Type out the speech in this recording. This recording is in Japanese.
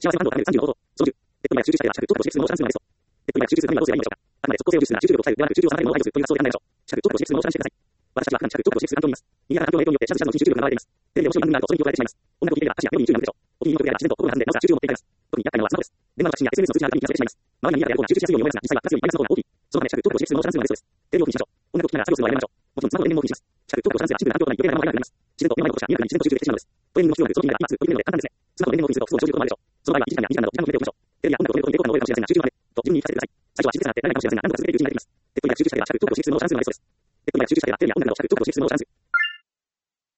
幸せは反応が30の法と、操縦。集中したいは、トークとして質問を算数のですと。集中するためにはどうすればいいのでしょうか。あくまで即効性を重視するが、集中力を抑えるではなく、集中を収めるのを排除するという発想で考えましょう。トークとして質問を算出してください。私たちは普段トークとして質問を言います。右側環境の影響によって、シャツのうちに集中力が現れています。テレビで面白い番組があると、その影響を与えてしまいます。音楽を聴いているが、足や目を見るように注意が向くでしょう。お気に入りの曲であれば自然と心が弾んで、なおさら集中を持っていただきます。特に厄介なのはスマホです。電話の着信や SNS の通知があるために気がそれてしまいます。周りに見えなければ集中しやすいように思いますが、実際は2つよりマイナスの方が大きい。そのため、トークとして質問を算数のです。テレビを気にしましょう。音楽を聴きながら作業するのはやめましょう。もちろんスマホで電源も気にします。トークと算数はシンプルな環境となり余計なものがなくなります。自然と目の前のことしか見えなくなり自然と集中できてしまうのです。トレーニングの必要なく、その気になら今すぐ取り組めるので簡単ですね。スマホと電源を気にすると不都合に長時間を超えることもあるでしょう。その場合は1時間や2時間など時間を決めておきましょう。テレビや音楽を見ると効果が覚えるかもしれませんが、集中力までと自分に言い聞かせてください。最初は静かなって慣れないかもしれませんが、何度か続けるうちになります。何度か続けるうちに慣れていきます。続けていくと集中力が上がってテレビや音楽などを算数のです。これに集中したいはトークとして質問を算数のです。